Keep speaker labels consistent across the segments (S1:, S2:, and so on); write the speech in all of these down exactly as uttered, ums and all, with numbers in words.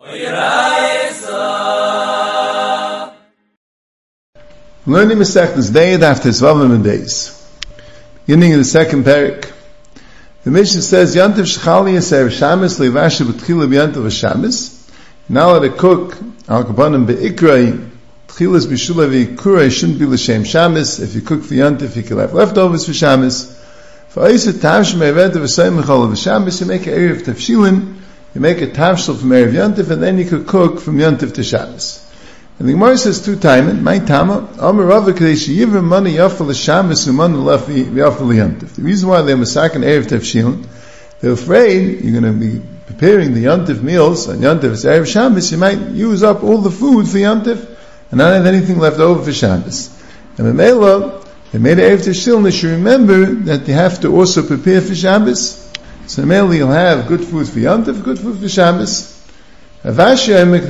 S1: Learning Masechtas Day after Zvavim days. Beginning of the second parak. The Mishnah says, Yantiv Shechali Yisrael Shabbos Leivashe B'tchila B'yantiv Shabbos. Now let it cook Al Kabanim Be'ikrai Tchilas B'shula V'Yikurei shouldn't be L'Shem Shabbos. If you cook for Yantiv, you can have leftovers for Shabbos. For Oisa Tavsh Me'eved V'Sayim L'Chol V'Shabbos, you make an Erev Tavshilin, you make a Tavshil from Erev Yantiv, and then you could cook from Yantiv to Shabbos. And the Gemara says two times, my Tama, Amar Rava Kadesh Yivra Mani Yafal Shabbos Umani Lafi Yafal Yantiv. The reason why they're masakin Erev Tavshilin, they're afraid you're going to be preparing the Yantiv meals on Yantiv as Erev Shabbos, you might use up all the food for Yantiv and not have anything left over for Shabbos. And Mamela, they made Erev Tavshilin, they should remember that they have to also prepare for Shabbos. So Mamela, you'll have good food for Yantiv, good food for Shabbos. Avashi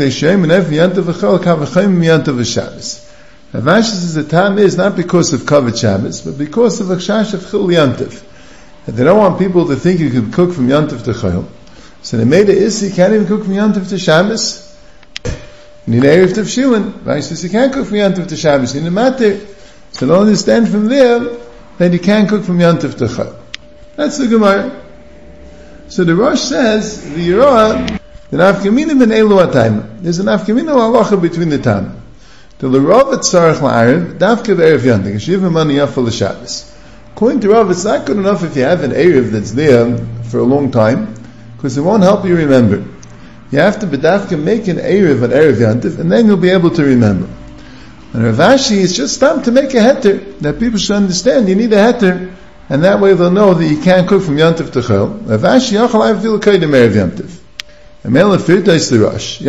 S1: says the time is not because of Kavod Shabbos, but because of Akshash of Chil Yantiv. And they don't want people to think you can cook from Yantiv to Chil. So they made it is you can't even cook from Yantiv to Shabbos. You need Erev Tavshilin. Rashi says you can't cook from Yantiv to Shabbos. You need a matter. So they'll understand from there that you can't cook from Yantiv to Chil. That's the Gemara. So the Rosh says the Yerah. The nafkamina ben elu atayim. There's a nafkamina halacha between the time. The l'rav et tzarech la'arev, dafka v'erev yantiv, yeshiva mani yafal l'shabbos. According to Rav, it's not good enough if you have an erev that's there for a long time, because it won't help you remember. You have to bedafka make an erev at erev yantiv, and then you'll be able to remember. And Rav Ashi is just time to make a heter, that people should understand you need a heter, and that way they'll know that you can't cook from yantiv to chel. Rav Ashi yachal ayvil kaidem erev yantiv. If let's say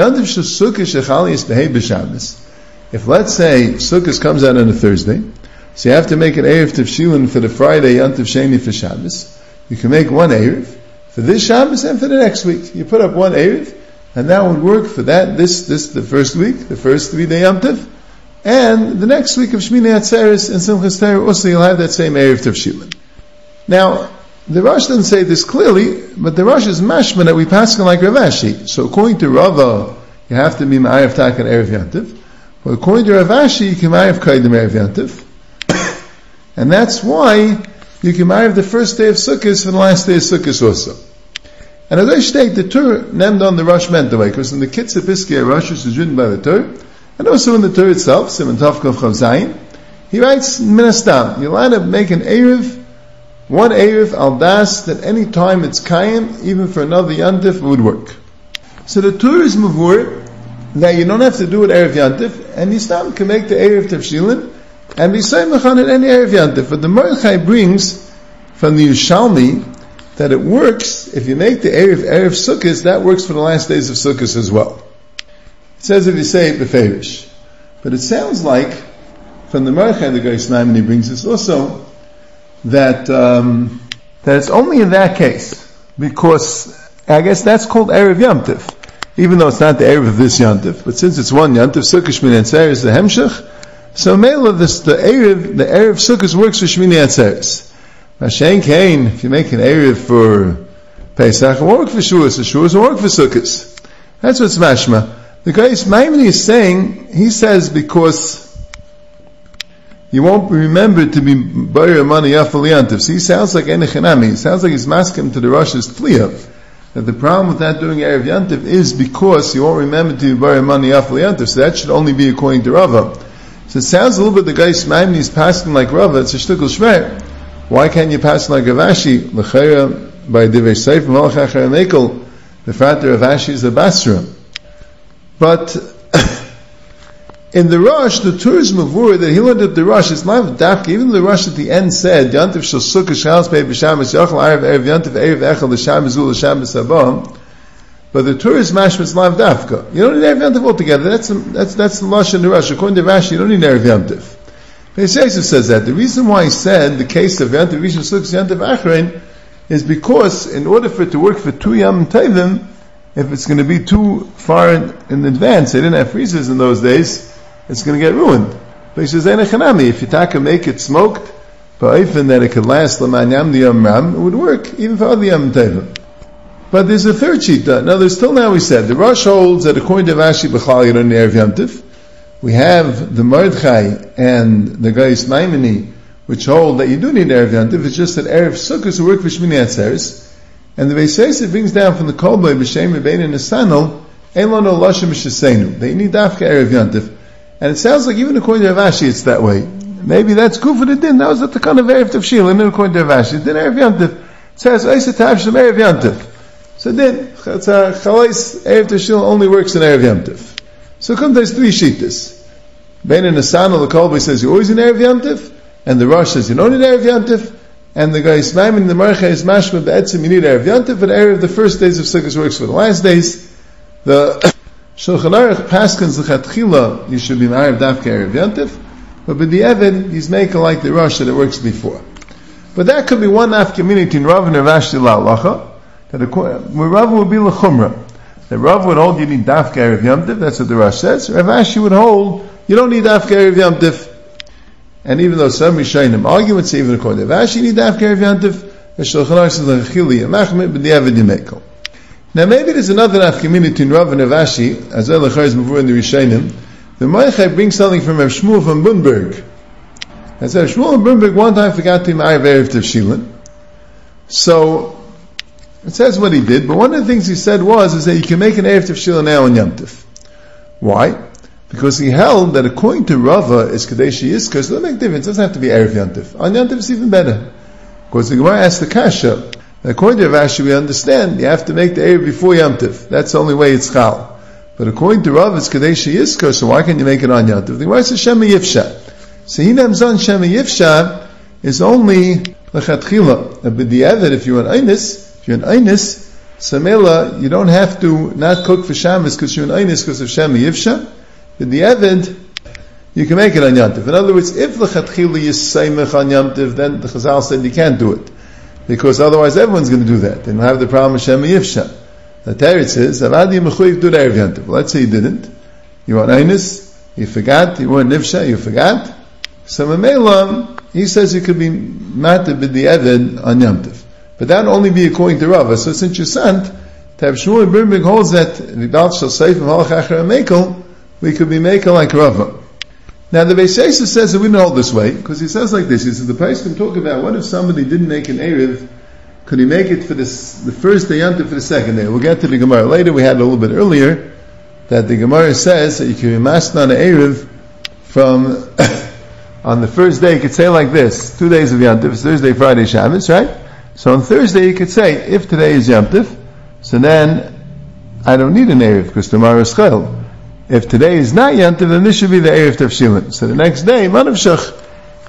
S1: Sukkot comes out on a Thursday, so you have to make an Erev Tavshilin for the Friday, Yantiv Sheni for Shabbos. You can make one Erev for this Shabbos and for the next week. You put up one Erev, and that would work for that, this, this, the first week, the first three day Yantiv, and the next week of Shmini Atzeres and Simchas Torah, also you'll have that same Erev Tavshilin. Now, the Rosh doesn't say this clearly, but the Rosh is mashma that we pass on like Rav Ashi. So according to Rava, you have to be ma'ayev tak and erev yantiv. But according to Rav Ashi, you can ma'ayev kaidem erev yantiv. And that's why you can ma'ayev the first day of Sukkot for the last day of Sukkot also. And as I state, the Torah named on the Rosh meant the way, because in the Kitzur Piskei Rosh is written by the Torah, and also in the Torah itself, Simon Tavkov Chav Zayin, he writes, Minastam, you'll end up making erev, one Erev al das, that any time it's Kayim, even for another Yantif, would work. So the Torah is Mavur, that you don't have to do it Erev Yantif, and you still can make the Erev Tavshilin, and be Saimach on it any Erev Yantif. But the Mordechai brings from the Yushalmi, that it works, if you make the Erev Erev Sukkot, that works for the last days of Sukkot as well. It says if you say it beferish. But it sounds like, from the Mordechai, the Geis Maimon, he brings this also, that um, that it's only in that case, because I guess that's called Erev Yantiv, even though it's not the Erev of this Yantiv, but since it's one Yantiv, Sukkot Shmini Atzeres is the Hemshech, so Mela, this, the Erev, the Erev Sukkot works for Shmini Atzeres. Mashen Kain, if you make an Erev for Pesach, it won't work for Shuas, the Shuas will work for Sukkot. That's what's mashma. The guy Maimoni is saying, he says because you won't remember to be Bayer Mani Yafal Yantiv. So he sounds like Enechanami. He sounds like he's masking to the Rosh's Tliyah. That the problem with not doing Erev Yantiv is because you won't remember to be Bayer Mani Yafal Yantiv. So that should only be according to Rava. So it sounds a little bit the guy Maimoni is passing like Rava. It's a shtukel shmer. Why can't you pass like Rav Ashi? L'chayra by Divrei Seif Malach Achar Mekel. The fact that Rav Ashi is a Basra. But in the Rosh, the Torah's Mavur that he learned at the Rosh, it's not dafka. Even the Rosh at the end said, Yantiv shel Sukkah shalos pei b'shabbos yachal arev erev Yantiv erev echel l'shabbos ul l'shabbos haba. But the Torah's mashma is lav dafka. You don't need erev Yantiv altogether. That's that's that's the Rosh in the Rosh. According to Rashi, you don't need erev Yantiv. Yosef says that the reason why he said the case of Yantiv Rishon Sukkah Yantiv Achrein is because in order for it to work for two Yom Tovim, if it's going to be too far in, in advance, they didn't have freezers in those days, it's going to get ruined. But he says, if you taka make it smoked, but even that it could last l'man yam the yom ram, it would work even for other Yom Tovim. But there's a third shita. Now, there's still now we said, the Rosh holds that according to Rashi, B'chal, you don't need Erev Yom Tov. We have the Mordechai and the Gais Maimoni, which hold that you do need Erev Yom Tov. It's just that Erev Sukkot will work for Shmini Atzeres. And the Beis Yosef brings down from the Kolboi, B'Shem Rebbeinu and Nesanel, Ein lo no Lashon Mishasenu. They need Dafka Erev Yom Tov. And it sounds like even according to Rav Ashi, it's that way. Maybe that's good for the din. That was at the kind of Erev Tov Shil, and then according to Rav Ashi, then Erev Yom Tov. It says, Oisa Tav Shem Erev Yom Tov. So then, Chalais Erev Tov Shil only works in Erev Yom Tov. So come there's three shittas. Ben and Nesanel, the Kolboi says you always in Erev Yom Tov, and the Rosh says you don't need Erev Yom Tov, and the guy Ismaim and the Marcha is Mashma Be'etzim, you need Erev Yom Tov, but Erev the first days of Sukkot works for the last days. The Shulchan Aruch Paskins L'chatchila, you should be Ma'arev Dafka Erev Yom Tov, but with the Evid, he's making like the Rosh that it works before. But that could be one afkaminity in Rav and Rav Ashi La'alacha, that where Rav would be L'chumra. That Rav would hold you need Dafka Erev Yom Tov, that's what the Rosh says. Rav Ashi would hold you don't need Dafka Erev Yom Tov. And even though some Rishonim argue and say even according to Rav Ashi, you need Dafka Erev Yom Tov, the Shulchan Aruch says L'chili Yamachmit B'diavad Yimeko. Now maybe there's another afkaminity in Rav and Rav Ashi, as well as before in the Rishonim. The Mordechai brings something from Rav Shmuel from Bunberg. As Rav Shmuel from Bunberg one time forgot to Ma'arev Erev Tov Shilin. So it says what he did, but one of the things he said was is that you can make an Erev Tov Shilin now on Yom Tov. Why? Because he held that according to Rava, it's Kadesh Yizkar, so it doesn't make a difference. It doesn't have to be Erev Yom Tov. On Yom Tov it's even better. Because the Gemara asked the Kasha, that according to Rav Ashi we understand, you have to make the Erev before Yom Tov. That's the only way it's Chal. But according to Rava, it's Kadesh Yizkar, so why can't you make it on Yom Tov? The Gemara says Shema Yifsha. So Hinam Zon Shema Yifsha is only L'chatchila. But the Evid, if you're an Einis, if you're an Einis, Samela, you don't have to not cook for Shabbos because you're an Einis because of Shema Yifsha. But the Evid, you can make it on Yom Tov. In other words, if L'chatchila is Seimech on Yom Tov, then the Chazal said you can't do it. Because otherwise everyone's going to do that. They don't have the problem of Shema Yifsha. The Teretz says, Avadi Mechuyev do Erev Yom Tov. Let's say you didn't. You were Einis, you forgot, you weren't Nifsha, you forgot. So Mamela, he says you could be Mateh B'di Evid on Yom Tov. But that would only be according to Rava. So since you're sant, Tab Shmuel Birnberg holds that V'bal Shal Seif V'malach Achar Mekel, we could be Mekel like Rava. Now the Beis Yosef says that we don't hold this way, because he says like this, he says the price can talk about what if somebody didn't make an Erev, could he make it for this, the first day Yom Tov for the second day? We'll get to the Gemara later, we had a little bit earlier, that the Gemara says that you can be masna on an Erev from, on the first day you could say like this, two days of Yom Tov, Thursday, Friday, Shabbos, right? So on Thursday you could say, if today is Yom Tov, so then I don't need an Erev, because tomorrow is Chayil. If today is not Yom Tov, then this should be the Erev Tov Shilin. So the next day, Manav Shach,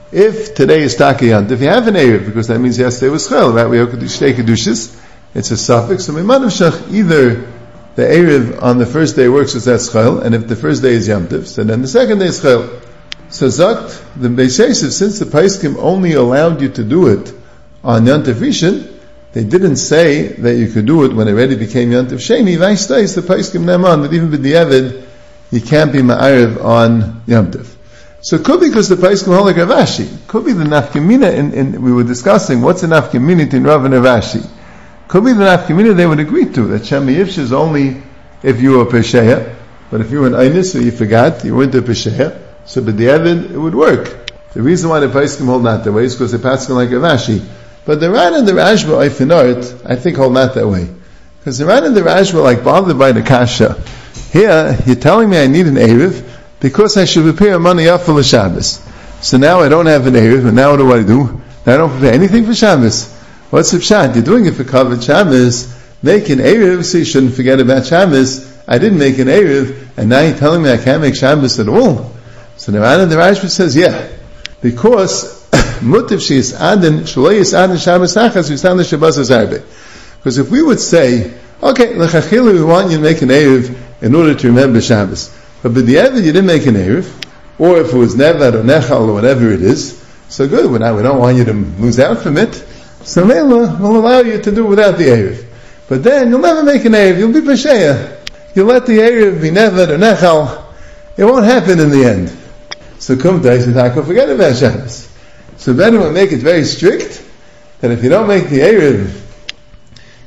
S1: if today is Taka Yom Tov, you have an Erev, because that means yesterday was Chayil, right? We have Shtei Kedushas, it's a suffix. So Manav Shach, either the Erev on the first day works as that's Chayil, and if the first day is Yom Tov, so then the second day is Chayil. So Zakt, the Beis Yosef, since the Paiskim only allowed you to do it on Yom Tov Rishon, they didn't say that you could do it when it already became Yom Tov Sheni. Vice days, the Paiskim Neman, that even with the Evid, you can't be ma'arev on Yom Tov. So it could be because the Paiskim hold like Rav Ashi. Could be the nafkamina in, in, we were discussing, what's the nafkamina in Rav and Rav Ashi? Could be the nafkamina they would agree to, that Shema Yifsha is only if you were Pesheya, but if you were an Einis or you forgot, you weren't a Pesheya, so but the Evid, it would work. The reason why the Paiskim hold not that way is because the Paiskim like Rav Ashi. But the Ran and the Rashba, Eifinart, I think hold not that way. Because the Ran and the Rashba are like bothered by the Kasha. Here, you're telling me I need an Erev because I should prepare money up for the Shabbos. So now I don't have an Erev, and now what do I do? I don't prepare anything for Shabbos. What's the pshat? You're doing it for covered Shabbos. Make an Erev, so you shouldn't forget about Shabbos. I didn't make an Erev, and now you're telling me I can't make Shabbos at all. So the Ran and the Rashba says, yeah, because Mutiv she is Adin, Shaloi is Adin Shabbos Achas, we stand the Shabbos Azarbe. Because if we would say, okay, L'chachila, we want you to make an Erev in order to remember Shabbos. But by the Evid, you didn't make an Erev, or if it was Nevad or Nechal or whatever it is, so good, we don't want you to lose out from it, so Mela will allow you to do it without the Erev. But then, you'll never make an Erev, you'll be Pesheya. You'll let the Erev be Nevad or Nechal, it won't happen in the end. So come to Eishatako, forget about Shabbos. So better we'll make it very strict, that if you don't make the Erev,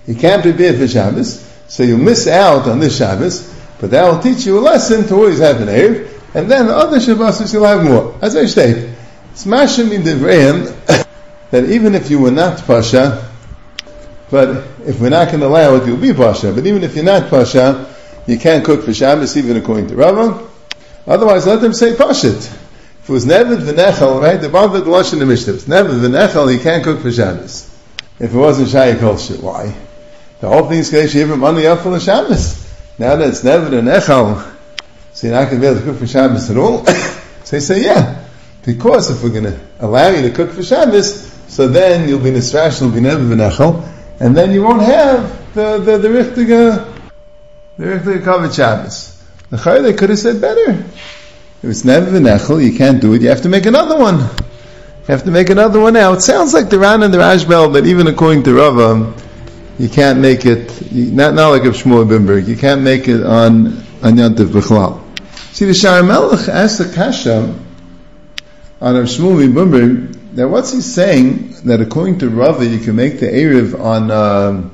S1: You can't prepare for Shabbos, so you miss out on this Shabbos, but that will teach you a lesson to always have an Erev, and then the other Shabbos you'll have more. As I state, it's mashim in Devrayim that even if you were not Pasha, but if we're not going to allow it, you'll be Pasha. But even if you're not Pasha, you can't cook for Shabbos, even according to Rava. Otherwise, let them say Pashit. If it was never v'nechel, right? The Baal the Lashon the Mishnah. It's never v'nechel, you can't cook for Shabbos. If it wasn't Shaya Kolshit, why? The whole thing is Kadesh Yivra money up for the Shabbos. Now that it's never v'nechel, so you're not going to be able to cook for Shabbos at all. So they say, yeah. Because if we're going to allow you to cook for Shabbos, so then you'll be Nisrash, you'll be never v'nechel, and then you won't have the, the, the Richtiga, the Richtiga covered Shabbos. The Chayr, they could have said better. If it's never v'nechel, you can't do it, you have to make another one. You have to make another one now. It sounds like the Ran and the Rashbel, that even according to Rava, you can't make it, you, not, not like of Shmuel Bimberg, you can't make it on, on Yantiv B'chlal. See, the Shar Melech asked the Kasha on Rav Shmuel Bimberg, that what's he saying, that according to Rava, you can make the Erev on, um,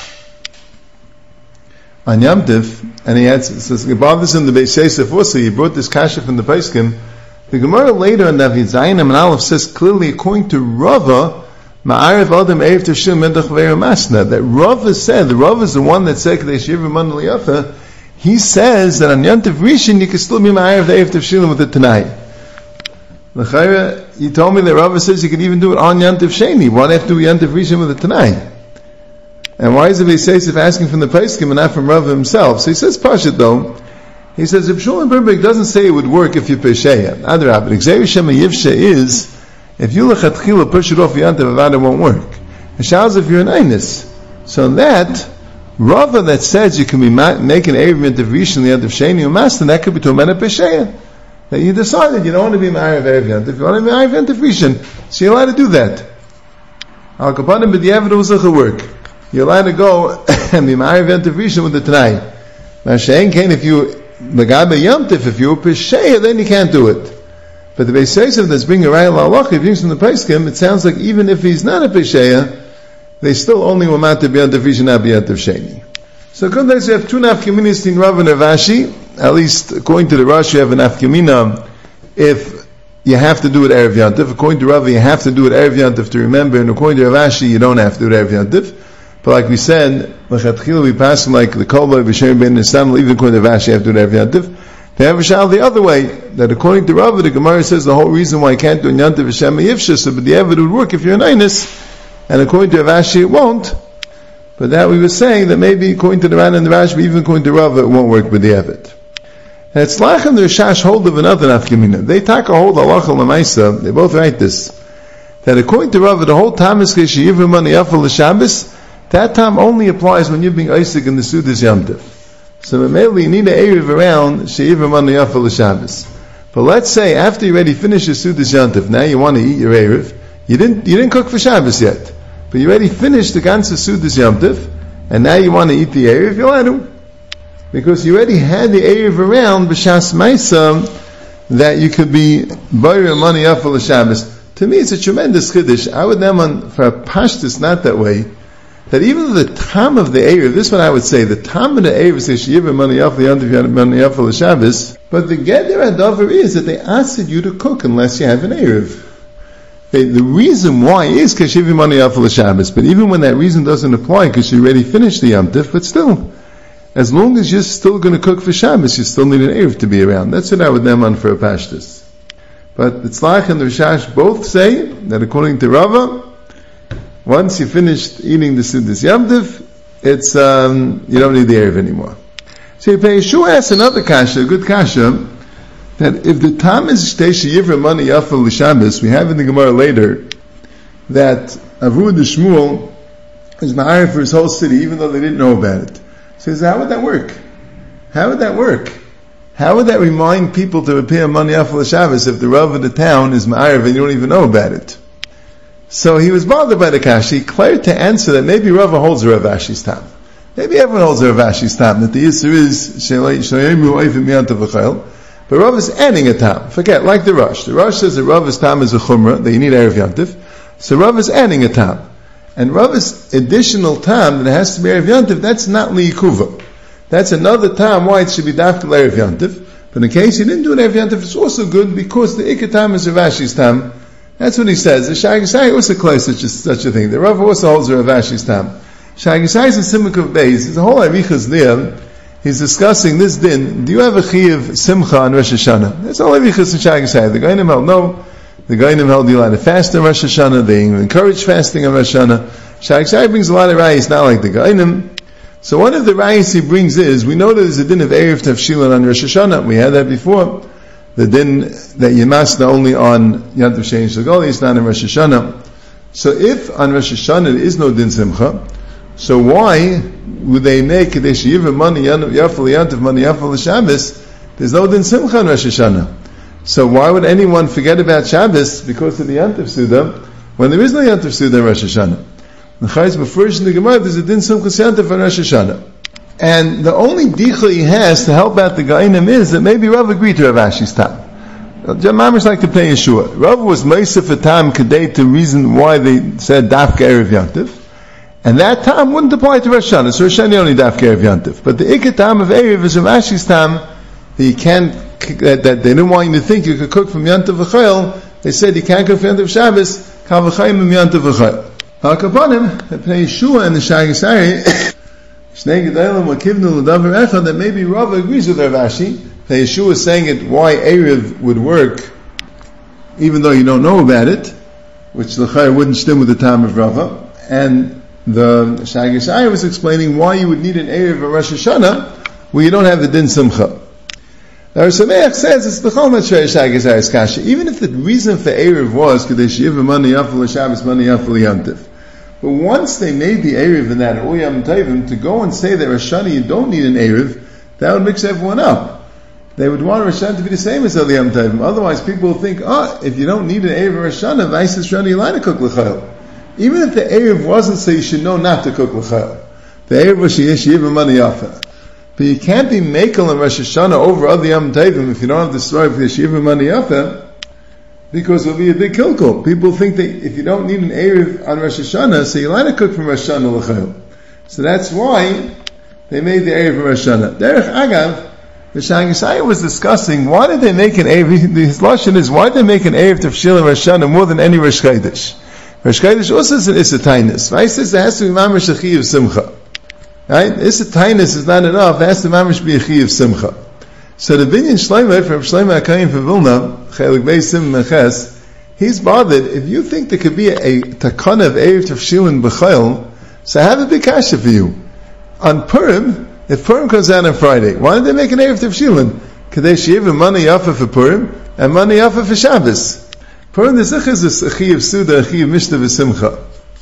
S1: on Yom Tiv, and he had, says, about this in the Beis Yosef also, he brought this kasha from the Paiskim. The Gemara later in David Zayin and Aleph says clearly, according to Rava, Ma'ariv Adam Erev Tashil Mendach Ve'er Masna, that Rava said, the Rava is the one that said, Kadesh Yivra Man Liyafa, he says that on Yom Tiv Rishon, you can still be Ma'ariv Erev Tashil with it tonight. L'chayra, you told me that Rava says you can even do it on Yom Tiv Sheni. Why do you have to do Yom Tiv Rishon with it tonight? And why is the Beis Yosef asking from the Paiskim and not from Rava himself? So he says Pashut though. He says if Shmuel Bimberg doesn't say it would work if you're Pesheya. Adrab, but Gzeir Shema Yivshe is if you lechatchila push it off Yom Tiv Avad, it won't work. And Shaz if you're an Einus. So that Rava that says you can be ma- making Erev Yom Tiv Rishon Yom Tiv Sheni Umas, then that could be to a man of Pesheya. That you decided you don't want to be Ma'ariv Erev Yom Tiv, you want to be Ma'ariv Yom Tiv Rishon, so you're allowed to do that. Al Kapanim B'diavad will work. You're allowed to go and be Ma'ariv Yom Tiv Rishon with the Tanai. Now, Shein Kain, if you, Megabe Yom Tiv, if you're Pesheya, then you can't do it. But the Beis Yosef that's bringing a Raya La'alach, if he's from the Paiskim, it sounds like even if he's not a Pesheya, they still only want Ma'at to be Yom Tiv Rishon, not be Yom Tiv Sheni. So, good days, you have two nafkaminas in Rav and Ravashi. At least, according to the Rashi, you have an nafkamina if you have to do it Erev Yom Tiv. According to Rav, you have to do it Erev Yom Tiv to remember, and according to Ravashi, you don't have to do it Erev Yom Tiv. But like we said, L'chatchila we pass like the Kolba, B'Shem Ben Nisam, even according to Ravashi, you have to do it Erev Yom Tiv. They have a shal the other way, that according to Rav, the Gemara says the whole reason why you can't do Yom Tiv Hashem Yivsha, so but the Evid would work if you're an Einus, and according to Ravashi, it won't. But that we were saying that maybe according to the Ran and the Rashi, even according to Rav, it won't work with the Evid. And it's like in the Rishash hold of another nafkamina. They take a hold of Allah Lamaisa, they both write this, that according to Rav, the whole time is Kesh Yivra Mani Yafal L'Shabbos, that time only applies when you're being Isaac in the Sudas Yom Tiv. So mainly you need an Erev around She'ivra Mani Yafal L'Shabbos. But let's say after you already finish your Sudas Yom Tiv, now you want to eat your Erev, you didn't, you didn't cook for Shabbos yet, but you already finished the ganze Sudas Yom Tiv, and now you want to eat the Erev, you're allowed to. Because you already had the Erev around B'Shas Maisa that you could be Bayra Mani Yafal L'Shabbos. To me it's a tremendous Chiddush. I would name for a Pashtus not that way, that even the time of the Erev, this is what I would say, the time of the Erev is Yivra Mani Yafal Mani Yafal L'Shabbos, but the Geder Adover is that they asked you to cook unless you have an Erev. They, the reason why is Kashivim Mani Yafal L'Shabbos, but even when that reason doesn't apply because you already finished the Yom Tif, but still, as long as you're still going to cook for Shabbos, you still need an Erev to be around. That's what I would name on for a Pashtus. But the Tzlach and the Rishash both say that according to Rava, once you finished eating the Sudas Yom Tif, it's, um, you don't need the Erev anymore. So Yeshua asks another kasha, a good kasha, that if the time is Shtei Yivra Mani Yafal L'Shabbos, we have in the Gemara later, that Avud the Shmuel is ma'ariv for his whole city, even though they didn't know about it. So he says, how would that work? How would that work? How would that remind people to appear Mani Yafal L'Shabbos if the Rav of the town is ma'ariv and you don't even know about it? So he was bothered by the kasha. He declared to answer that maybe Rava holds Rav Ashi's time. Maybe everyone holds Rav Ashi's time, that the Yisur is Shayemu Oivim Yantav V'chayil. But Rav is adding a tam. Forget, like the Rosh. The Rosh says that Rav's tam is a chumrah, that you need Erev Yom Tif. So Rav is adding a tam. And Rava's additional time that it has to be Erev Yantiv, that's not Liyikuva. That's another time why it should be Dafka Erev Yantiv. But in case you didn't do an Erev Yantiv, it's also good because the Ikka time is Rav Ashi's time. That's what he says. The Shagisai also claims such a, such a thing. The Rav also holds Rav Ashi's time. Shagisai is a Simcha of Beis. There's a whole Arichas there. He's discussing this din. Do you have a Chiyav Simcha on Rosh Hashanah? That's all Arichas in Shagisai. The Gainim held no. The Gainim held you allowed to fast on Rosh Hashanah. They encourage fasting on Rosh Hashanah. Shagisai brings a lot of rayis, not like the Gainim. So one of the rayis he brings is, we know that there's a din of Erev Tavshilin on Rosh Hashanah. We had that before. The din that you must only on Yantav Shein Shagoli, it's not on Rosh Hashanah. So if on Rosh Hashanah there is no din Simcha, so why would they make Kadesh Yiva money Yafal Yantav money Yafal Shabbos? There's no din Simcha on Rosh Hashanah. So why would anyone forget about Shabbos because of the Yantav Suda when there is no Yantav Suda on Rosh Hashanah? The Chayes Mefurish in the Gemara, there's a din Simchas Yantav on Rosh Hashanah. And the only dicha he has to help out the Gainim is that maybe Rav agreed to Rav Ashi's time. Mamish like to play Yeshua. Rav was Meisef a time Kadei to reason why they said Dafka Erev Yantiv. And that time wouldn't apply to Rosh Hashanah. So Rosh Hashanah only Dafka Erev Yantiv. But the Ikka time of Erev is Rav Ashi's time that you can't, that, that they didn't want you to think you could cook from Yantiv V'chayil. They said you can't cook from Yantiv Shabbos, Kav V'chayim from Yantiv V'chayil. Hakaponim, they play Yeshua and the Shagisari. That maybe Rav agrees with Rav Ashi. The Yeshua is saying it why Erev would work, even though you don't know about it, which the Chayr wouldn't stem with the time of Rava. And the Shagisai was explaining why you would need an Erev of Rosh Hashanah where you don't have the Din Simcha. Now Sameach says it's the Chol Matzrei Shagisai's Kasha. Even if the reason for Erev was Kadesh Yiva Mani Yafal Shabbos Mani Yafal Yantiv. But once they made the Erev in that Oyam Tevim, to go and say that Rosh Hashanah you don't need an Erev, that would mix everyone up. They would want Rosh Hashanah to be the same as Oyam Tevim. Otherwise people will think, oh, if you don't need an Erev Rosh Hashanah, Vais is Rosh Hashanah, you're allowed to cook L'chayil. Even if the Erev wasn't, so you should know not to cook L'chayil. The Erev was Sheyesh Yiva Mani Yafa. But you can't be Mekel and Rosh Hashanah over other Yom Tevim if you don't have the story for Yesh Yiva Mani Yafa, because it'll be a big kilkul. People think that if you don't need an Erev on Rosh Hashanah, so you're allowed to cook from Rosh Hashanah L'chayil. So that's why they made the Erev from Rosh Hashanah. Derech Agav, the Shagisai was discussing, why did they make an Erev, his lashon is, why did they make an Erev Tavshil in Rosh Hashanah more than any Rosh Chodesh? Rosh Chodesh also is an Issa Tainus. Right? It says there has to be Mamash a Chiyav Simcha. Right? Issa Tainus is not enough, it has to Mamash be a Chiyav Simcha. So the Binyan Shlomo from Shlomo HaKohen from Vilna, Chelik Beis Sim Meches, he's bothered, if you think there could be a, a takana of Erev Tavshilin B'chayil, so I have a big kasha for you. On Purim, if Purim comes out on Friday, why did they make an Erev Tavshilin? Kadesh Yiva Mani Yafa for Purim, and Mani Yafa for Shabbos. Purim the Zich is a Chi of Suda, a Chi of Mishnah V'Simcha.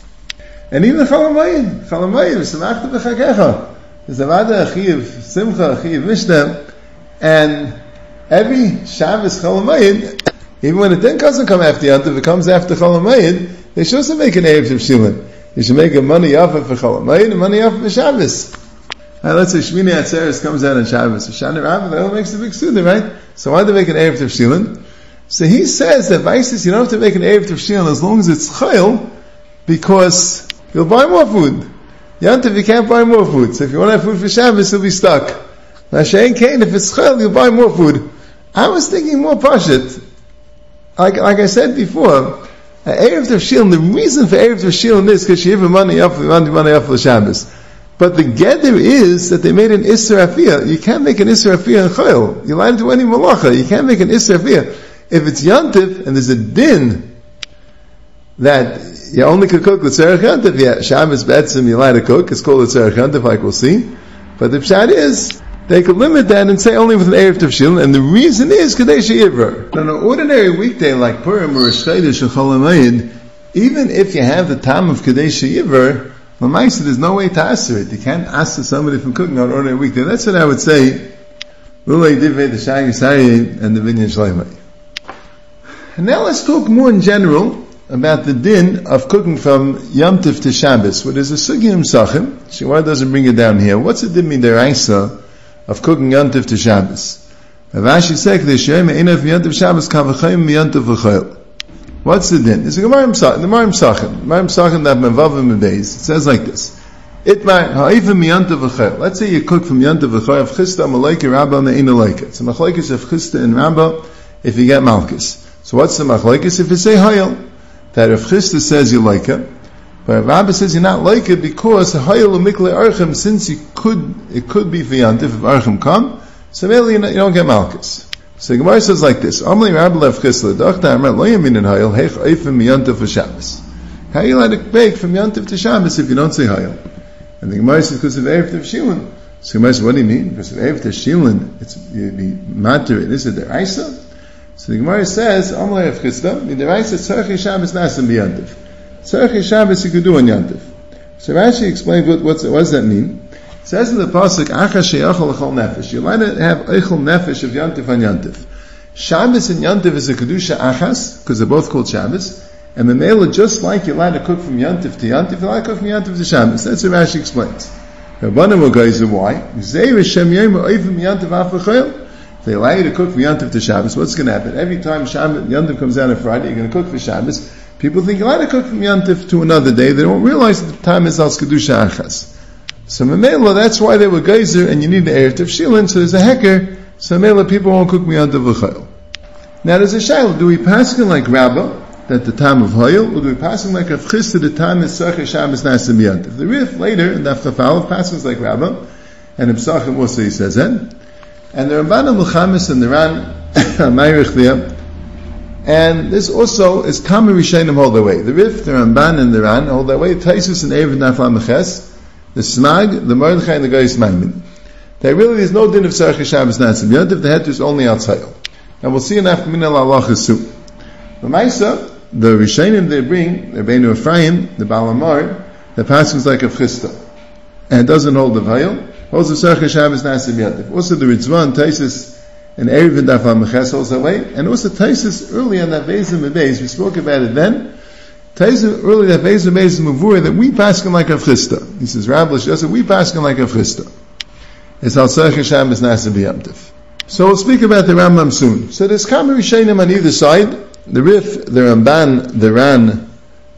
S1: And even Chalamayim, Chalamayim, Samachta V'Chagecha, there's a Vada, a Chi of Simcha, a Chi of Mishnah, and every Shabbos Chalamayim, even when it then doesn't come after Yantav, it comes after Chalamayim, they should also make an Erev Tavshilin. They should make a Mani Yafa for Chalamayim and Mani Yafa for Shabbos. And let's say Shmini Atzeres comes out on Shabbos. Shana Rabbah, that all makes a big Suda, right? So why do they make an Erev Tavshilin? So he says that Vaisis, you don't have to make an Erev Tavshilin as long as it's Chayil, because you'll buy more food. Yantav, you can't buy more food. So if you want to have food for Shabbos, you'll be stuck. Now, Shein Kain, if it's Chayil, you'll buy more food. I was thinking more Pashit. Like, like I said before, Erev Tavshilin, the reason for Erev Tavshilin is because you have money up for Shabbos. But the Geder is that they made an Isser Afiyah. You can't make an Isser Afiyah in Chayil. You're allowed to do any Malacha. You can't make an Isser Afiyah. If it's Yantiv, and there's a din that you only could cook with Tzarech Yantiv, yeah, Shabbos Betzim you're allowed to cook, it's called a Tzarech Yantiv, like we'll see. But the Pshat is, they could limit that and say only with an Erev Tavshilin, and the reason is Kadesh Yivra. On an ordinary weekday like Purim or Rosh Chodesh or Chol HaMoed, even if you have the time of Kadesh Yivra, L'maisa, there's no way to answer it. You can't ask somebody from cooking on an ordinary weekday. That's what I would say. Lulei Divrei the Shagisai and the Binyan Shlomo. And now let's talk more in general about the din of cooking from Yom Tov to Shabbos. What is a Sugiyim Sachim? Shemar doesn't bring it down here. What's the din midaraisa of cooking Yom Tov to Shabbos? Rav Ashi said, "K'dei she'em einav Yom Tov Shabbos kavachayim Yom Tov v'chayil." What's the din? It's a Gemara M'sachin. The Gemara M'sachin. Gemara M'sachin that Mevavim Mebeis. It says like this. Itmar ha'ifim miyantav v'chayil. Let's say you cook from yantav v'chayil of chista malaika rabba me'ina laika. It's a machlokes of chista and rabba if you get malchus. So what's the machlokes? If you say hayil, that if chista says you like it, but rabba says you're not like it because hayil umikle archim, since you could, it could be for yantav if archim come, so really you don't get malchus. So the Gemara says like this: Amli rabba lef chista l'dachta amar lo yamin in hayil heich ha'ifim miyantav v'shabbos. How you let it bake from yantav to Shabbos if you don't say hayil? And the Gemara says because of Erev Tavshilin. So the Gemara says, what do you mean? Because of Erev Tavshilin, it's the matter, it is a deraisa. So the Gemara says, Amalei of Chista, the deraisa, Tzarchi Shabbos nasim b'yantiv. Tzarchi Shabbos you could do on yantiv. So Rashi explains what, what's, what does that mean. It says in the pasuk, Acha she'achol l'chol nefesh. You're allowed to have eichol nefesh of yantiv on yantiv. Shabbos and yantiv is a kedusha achas, because they're both called Shabbos. And the Memela, just like you're allowed to cook from Yantif to Yantif, you're allowed to cook from Yantif to Shabbos. That's what Rashi explains. Rabbanim will go, so why? They allow you to cook from Yantif to Shabbos. What's going to happen? Every time Shabbos, Yantif comes out on Friday, you're going to cook for Shabbos. People think you're allowed to cook from Yantif to another day. They don't realize that the time is Al Kedusha Achas. So Memela, that's why they were geyser, and you need the Erev Tavshilin, so there's a hecker. So Memela, people won't cook Yantif v'chayil. Now there's a shayla. Do we pass it like Rabbah, that the time of Hoyel, or do we pass him like a Chista, the time is Tzarchi Shabbos nasim b'yantiv? The Rif later in Daf Chafal passes like Rabbah, and in Psachim also he says that. And the Ramban Mulchamis and the Ran Ma'irich there, and this also is Kama Rishayim hold that way. The Rif, the Ramban, and the Ran hold that way. Taisus and Erev Daf Lameches, the Smag, the Mordechai, and the Goyis Maimin. That really there's no din of Tzarchi Shabbos nasim b'yantiv. The head is only outside. And we'll see in Afkamin al-Allah soon. The Maisa, the Rishonim they bring, the Rabbeinu Ephraim, the Baal Amar, the pasuk is like a Chista, and it doesn't hold the Vayil. Holds the Tzarchi Shabbos nasim b'yantiv. Also the Ritzvah and Taisus and Erev and Daf HaMeches holds that way, and also Taisus early on that Beis Mebeis, we spoke about it then. Taisus early that Beis Mebeis Mavur that we paskin like a Chista. He says, Rabbi Shasa, we paskin like a Chista. It's al Tzarchi Shabbos nasim b'yantiv. So we'll speak about the Rambam soon. So there's Kama Rishonim on either side. The Rif, the Ramban, the Ran,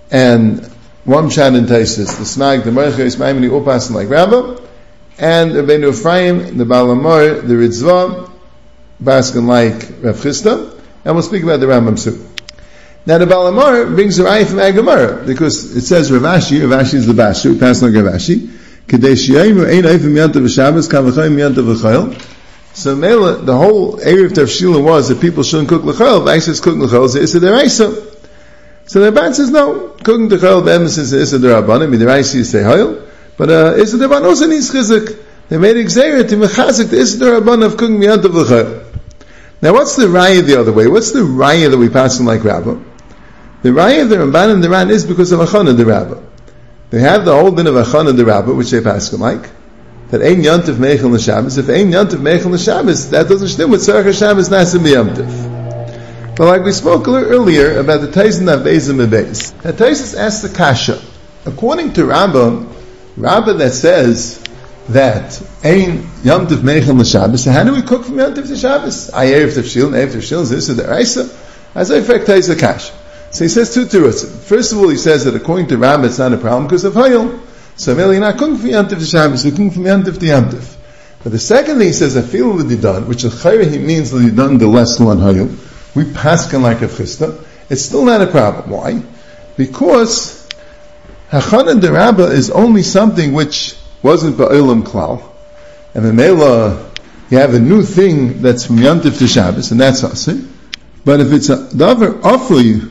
S1: and one Shad and Taisus, the Smag, the Mordechai, Ismaimini, all passing like Rabbah, and Rabbeinu Ephraim, the Baal Amar, the Ritzvah, passing like Rav Chista, and we'll speak about the Rambam soon. Now the Baal Amar brings the Raya from Agamara, because it says Rav Ashi, Rav Ashi is the Bashu, we pass like Rav Ashi, Kadesh Yaim, Ein Eifim Yantav V'Shabbos, Kavachayim Yantav V'Chayil. So Mela, the whole Erev Tavshilin was that people shouldn't cook l'chayil. The Aisha is cooking l'chayil, it's a deraisa. So the Rabban says no, cooking l'chayil, the Emes is a derabanan, the deraisa is hayil, but uh, is a derabanan also needs chizik. They made exerit to mechazik the is a derabanan of cooking miyantav l'chayil. Now what's the raya the other way? What's the raya that we pass on like Rabbah? The raya of the Ramban and the Ran is because of Achana the Rabbah. They have the whole din of Achana the Rabbah, which they pass on like. That ein yantiv meichel l'Shabbos. If ein yantiv meichel l'Shabbos, that doesn't stem with Tzarchi Shabbos nasim b'yantiv. But like we spoke earlier about the Taisin of Beis and Mebeis. Now Taisus asked the Kasha. According to Rabbah, Rabbah that says that ein yantiv meichel l'Shabbos, so how do we cook from yantiv to Shabbos? I erev tavshilin, erev tavshilin, this is the Raisa. As I affect Taisus the Kasha. So he says two terutzim. First of all, he says that according to Rabbah, it's not a problem because of Hayil. So really, you're not cooking from Yantif to Shabbos, you're cooking from Yantif to Yantif. But the second thing he says, I feel l'didan, which al chayre he means l'didan the less one hayil. We paskin like a chista. It's still not a problem. Why? Because Hachana de Rabbah is only something which wasn't ba'olam klal, and the Mela you have a new thing that's from Yantif to Shabbos, and that's asir. But if it's a davar afli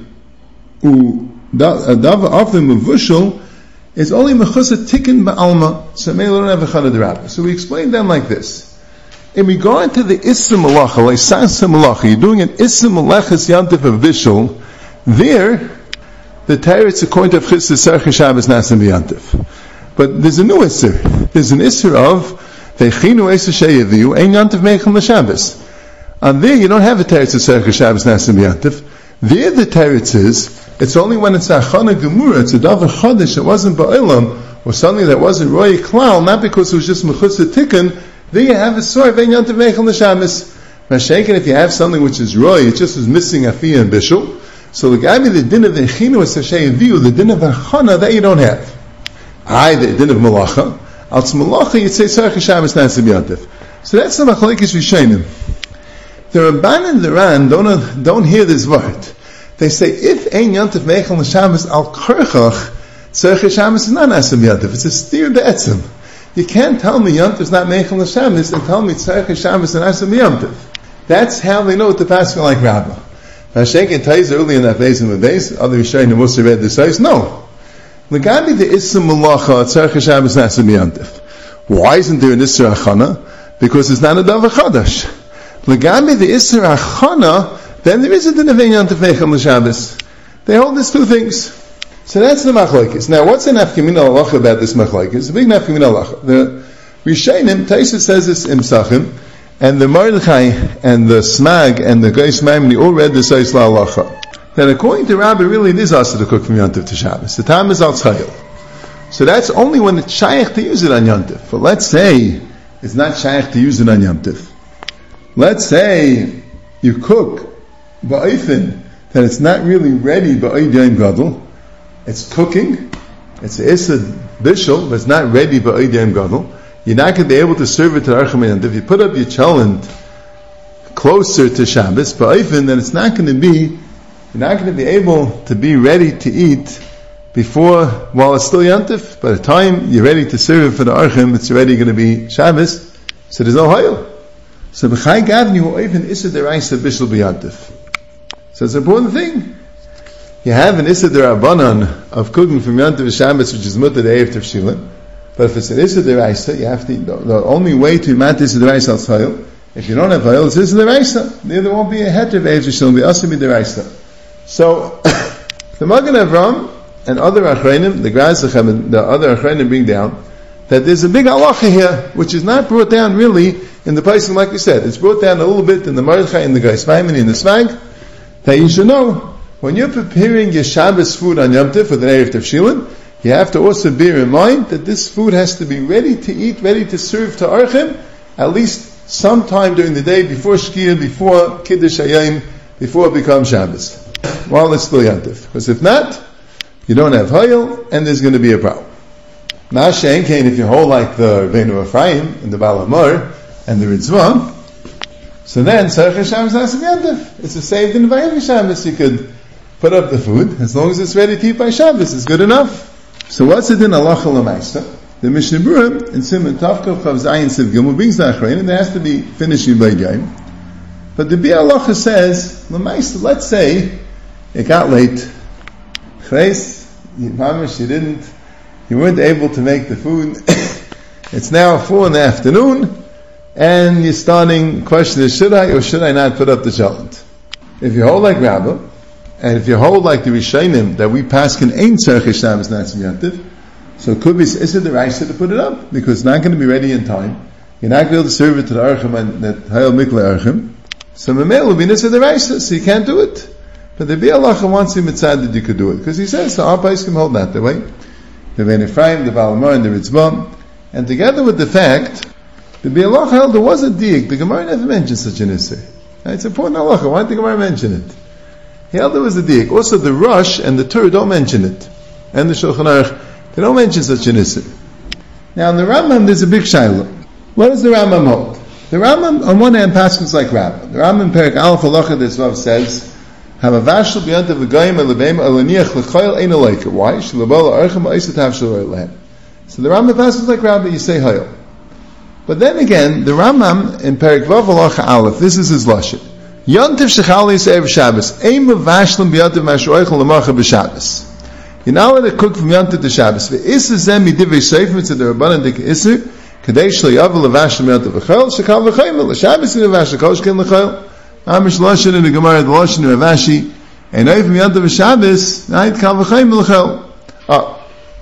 S1: u davar afli mevushal, it's only mechusa tikkun ba'alma, so Mela don't have a Chana de Rabbah. So we explained them like this. In regard to the Issa Malacha, like Sasa Malacha, you're doing an Issa Malachas Yantif of Bishul, there, the Teretz according to Chista Tzarchi Shabbos nasim b'yantif. But there's a new Issa. There's an Issa of Vechinu Issa Sheyaviu, Ein Yantif Meichel L'Shabbos. And there you don't have a Teretz Tzarchi Shabbos nasim b'yantif. There the Teretz is, it's only when it's a Achana Gemura, it's a Davar Chodesh, it wasn't Ba'olam, or something that wasn't Roy Klal, not because it was just Mechutza Tikkun, there you have a Sor, Vein Yantiv Meichel L'Shabbos. Mashenkin, if you have something which is Roy, it just was missing Afiyah and Bishul, So the guy with the din of the echina was sashay view, the din of achana that you don't have. I the din of malacha. Als malacha you'd say tzarech Shabbos nasa b'yantif. So that's the machlekes rishonim. The Ramban and the Ran don't don't hear this word. They say if ein yantif meichel l'Shabbos al karchach, tzarech Shabbos is not nasa b'yantif. It's a steer be'etzim. You can't tell me yantif is not meichel l'Shabbos and tell me tzarech Shabbos is nasa b'yantif. That's how they know what the pasuk like Rabbah. Hashem can tell you early in that base in the base, other Rishonim must have read this size. No. L'gabi the Issa Malacha, Tzarech Shabbos Nasa B'yantif. Why isn't there an Issa Achana? Because it's not a Davar Chadash. L'gabi the Issa Achana, then there isn't an Avin Yantif Mecham L'Shabbos. They hold these two things. So that's the Machlokes. Now what's the Nafkamina Halacha about this Machlokes? It's a big Nafkamina Halacha. The Rishonim, Taisa says this in Psachim, and the Mordechai and the Smag and the Geis Maimoni all read the Seis La'alacha. That according to Rabbi, really it is also to cook from Yontif to Shabbos. The time is al tzchayil. So that's only when it's shaykh to use it on Yontif. But let's say it's not shaykh to use it on Yontif. Let's say you cook ba'ifin that it's not really ready ba'id yom gadol. It's cooking. It's a issa bishul, but it's not ready ba'id yom gadol. You're not going to be able to serve it to Archim Yontif. If you put up your cholent closer to Shabbos, but even then it's not going to be, you're not going to be able to be ready to eat before, while it's still Yontif. By the time you're ready to serve it for the Archim, it's already going to be Shabbos, so there's no Hayil. So B'chai Gavni Hu Oifen Issa Deraisa Bishul B'Yontif. So it's an important thing. You have an Issa Derabanan of cooking from Yontif to Shabbos, which is Mutter De'ev Tefshilin. But if it's an Issa Deraisa, you have to, the, the only way to mat Issa Deraisa al Tzayil, if you don't have Hayil, it's Issa Deraisa. There won't be a heter of Eid Rishon, be Asa Deraisa. So, the Magen Avram and other Achreinim, the Grazach, the other Achreinim bring down, that there's a big halacha here, which is not brought down really in the Paisum like we said. It's brought down a little bit in the Mordechai, in the Geis Maimoni, in the Svag, that you should know, when you're preparing your Shabbos food on Yom Tov for the Erev Tefshilin, you have to also bear in mind that this food has to be ready to eat, ready to serve to Archim, at least sometime during the day, before Shkia, before Kiddush Hayim, before it becomes Shabbos, while it's still Yantif. Because if not, you don't have Hayil, and there's going to be a problem. Now, Shein Kain, if you hold like the Rebbeinu Ephraim, and the Baal Amor, and the Ritzvah, so then, Tzarech Shabbos Nasa B'yantif. It's a saved in the Vayim Shabbos. You could put up the food, as long as it's ready to eat by Shabbos, it's good enough. So what's it in halacha l'maisa? The Mishnah Berurah in Siman Tavkov Chav Zayin Siv Gimel brings the achrein, and there has to be finishing by game. But the Biur Halacha says l'maisa. Let's say it got late. Chreis, you mamish, you didn't, you weren't able to make the food. It's now four in the afternoon, and you're starting. Question is, should I or should I not put up the cholent? If you hold like Rabbah, and if you hold like the Rishonim that we pass can ain't tzarech Shabbos Nasa B'yantif, so it could be Issa Deraisa to put it up because it's not going to be ready in time. You're not going to be able to serve it to the Archim and that Hayil Mikla Archim. So Mamel will be Issa Deraisa, so you can't do it. But the Biur Halacha wants him mitzad that you could do it because he says so. Our place can hold that the way. The Rebbeinu Ephraim, the Baal Amor, and the Ritzvah, and together with the fact the Biur Halacha held there was a diak. The Gemara never mentioned such an Issa. It's important halacha. Why did the Gemara mention it? He held there was a diak. Also, the Rosh and the Tur don't mention it, and the Shulchan Aruch they don't mention such an issue. Now, in the Rambam, there's a big shaila. What does the Rambam hold? The Rambam, on one hand, passes like Rabbah. The Rambam, Perik Aleph Halacha Desvav says, "Hamavashel b'yantav v'gayim alabem alaniach l'chayil ein aleika." Why? Shalabal archim ha'isat havshel lehem. So the Rambam passes like Rabbah. You say Hayil. But then again, the Rambam in Perik Vav Halacha Aleph, this is his lashon. Yontif shechali se'ev Shabbos. Ein mavashlim b'yantav mashuaychel l'macha b'Shabbos. You're not allowed to cook from Yontif to Shabbos. V'isser zem midivei seifim to the Rabbanan dik isser kadei shlo yavel levashlim b'yantav v'chayil shekal v'chayil l'Shabbos in levashlim kol shkin l'chayil. Amish lashon in the Gemara the lashon of Ravashi and oif from Yontif v'Shabbos night kal v'chayil l'chayil. Ah,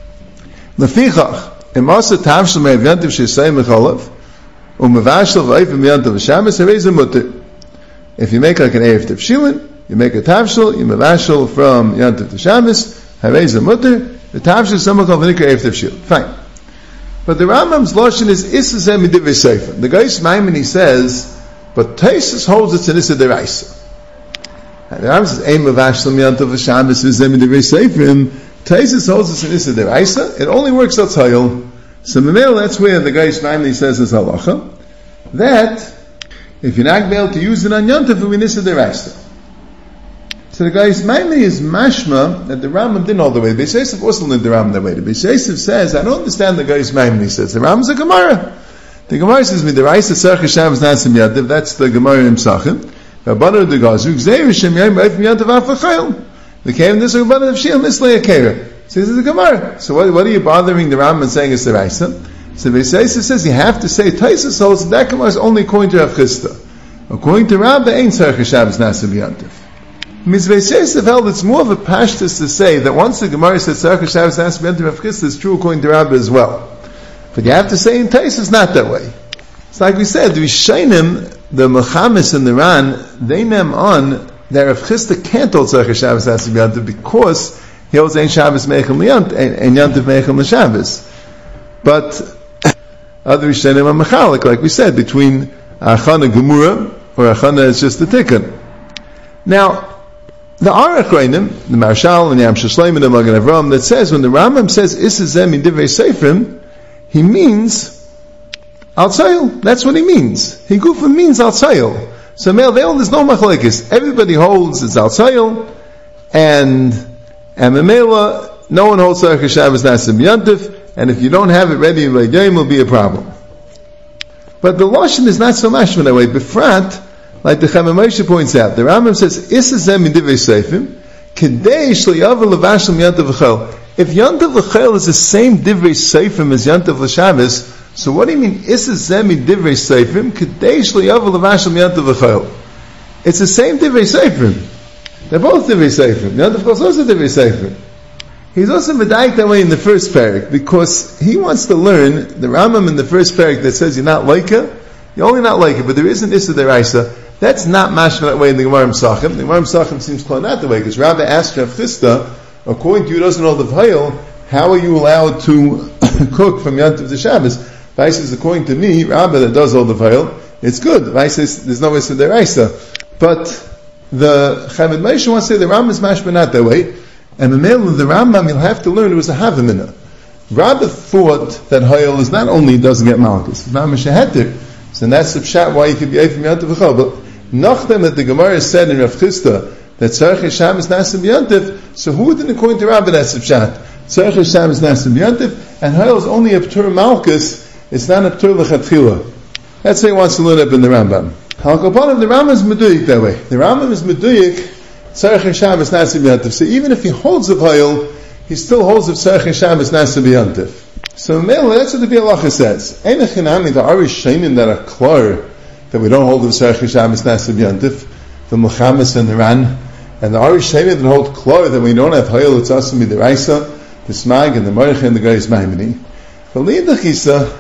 S1: lefichach imasa tavshel me'ev Yontif she'sayim l'chalav u'mevashel v'oif from Yontif v'Shabbos harei mutter. If you make like an Erev Tefshilin, you make a tavshel, you mevashel from Yontif to Shabbos, harei mutter. The tavshel is someone called v'nikra Erev Tefshilin. Fine. But the Rambam's lashon is issa zeh midivei seifim. The Geis Maimoni says, but Taisus holds it's an issa deraisa. And the Rambam says, Ein mavashlam yantav v'Shabbos v'zeh midivrei seifrim. Taisus holds us in Issa Deraisa. It only works al Tzayil. So Memel, that's where the Geish finally says this halacha, that if you're not able to use it on Yantav, we Issa Deraisa. So the Geish mainly is mashma that the Rambam didn't all the way. The Beis Yosef also lived the Rambam that way. The Beis Yosef says, I don't understand the Geish mainly. He says, the Rambam's a Gemara. The Gemara says, Midiraisa Tzarech Shabbos Nasim Yantav, that's the Gemara in Psachim. Rabbanu de Gazu, Gzeir Shem Yom Reif Yantav Afachayil. The came this Rabbanu of Shil Mislei Akera. So this is the Gemara. So what, what are you bothering the Rambam and saying it's the Raisa? So the Beis Yosef says you have to say Taisus holds that Gemara is only according to Rav Chisda. According to Rav, there ain't Tzarech Shabbos Nasim Yantav. Beis Yosef held it's more of a pashtus to say that once the Gemara says Tzarech Shabbos Nasim Yantav Rav Chisda, it's true according to Rav as well. But you have to say in Taisus not that way. It's like we said, the Rishayim, the Mechamis and the Ran, they name on that Rav Chisda can't hold Tzarech Shabbos Nasim Yantav because he holds Ein Shabbos Meichel Yant, Ein Yantav Meichel Shabbos. But other Rishonim are Mechalik, like we said, between Achana Gemura or Achana is just the Tikkun. Now, the Arach Reinim, the Marshal and the Yam Shashleim and the Magen Avraham, that says when the Rambam says Isazem in Divrei Seifrim, he means Al Tzayil. That's what he means. He Gufa means Al Tzayil. So Mel, there's no machlekes. Everybody holds it's Al Tzayil, and And Memela, no one holds Tzarech Shabbos Nasim Yantif, and if you don't have it ready in Leidayim, will be a problem. But the Lashon is not so much that way. Befrat, like the Chama Moshe points out, the Rambam says, Isazem in Divrei Seifim, Kedei Shliyav Levashim Yantiv L'Chel. If Yantiv L'Chel is the same Divrei Seifim as Yantiv L'Shabbos, so what do you mean, Isazem in Divrei Seifim, Kedei Shliyav Levashim Yantiv L'Chel? It's the same Divrei Seifim. They're both Divrei Seifrim. Yantav Chol is also Divrei Seifrim. He's also medayik that way in the first parak because he wants to learn the Rambam in the first parak that says you're not like it, you're only not like it, but there is an Issa Deraisa. That's not mashma that way in the Gemara Psachim. The Gemara Psachim seems clear not that way because Rabbi asked Rav Chisda, according to you, who doesn't hold the Vayil, how are you allowed to cook from Yantav to Shabbos? Vai says, according to me, Rabbi that does hold the Vayil, it's good. Vai says, there's no Issa Deraisa. But the Chamed Moshe wants to say the Rambam is mashma not that way, and the male of the Rambam you'll have to learn it was a havamina. Rabbi thought that Hayel is not only doesn't get malchus, it's mamash heter. So that's the pshat why he could be from Yantiv V'chol. But nachdem that the Gemara said in Rav Chisda that Tzarech Shabbos Nasim Yantiv, so who didn't according to Rabbi that's the pshat? Tzarech Shabbos Nasim Yantiv, and Hayel is only a p'tur malchus. It's not a p'tur l'chatchila. That's what he wants to learn up in the Rambam. Halkaponim, the Rambam is meduyik that way. The Rambam is meduyik Tzarech Shabbos Nasim Yantiv. So even if he holds of Hayil, he still holds of Tzarech Shabbos Nasim Yantiv. So that's what the Bialacha says. Ein echinami, the Arish Shainim that are klar, that we don't hold of Tzarech Shabbos Nasim Yantiv, the Muhammas and the Ran, and the Arish Shainim that hold klar that we don't have Hayil, it's Asim Midiraisa, the Smag and the Marich and the Geis Maimini. But Lidachisa,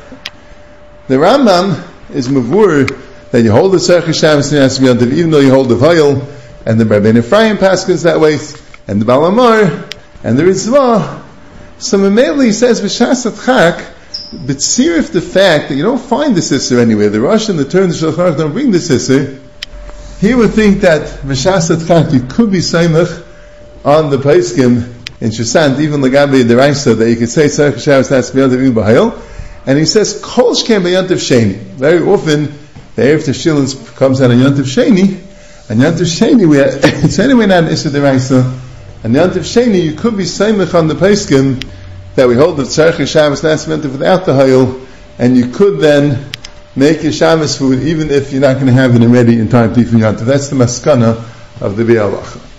S1: the Rambam is mavur that you hold the Tzarech Shabbos Nasim Yantiv, even though you hold the Vayil, and the Rabbeinu Ephraim paskins that way, and the Baal Amar, and the Ritzvah. So Mameli says, V'shas Atchak, b'tzirif the fact that you don't find the sister anywhere, the Rosh and the Turn, the Shulchan Aruch don't bring the sister, he would think that V'shas Atchak, you could be Saimach on the Paiskim in Shusant, even Lagabi Deraisa, that you could say Tzarech Shabbos Nasim Yantiv even B'Hayil, and he says, Kol Shkem B'Yantiv Sheni. Very often, the Erev Teshilin comes out on Yantiv Sheni, and Yantiv Sheni, we have, it's anyway not an Issa Deraisa, and Yantiv Sheni, you could be Saimach on the Paiskim, that we hold the Tzarech Shabbos Nasim Yantiv without the Hayil, and you could then make your Shabbos food, even if you're not going to have it ready in time to eat from Yantiv. That's the maskana of the Bialacha.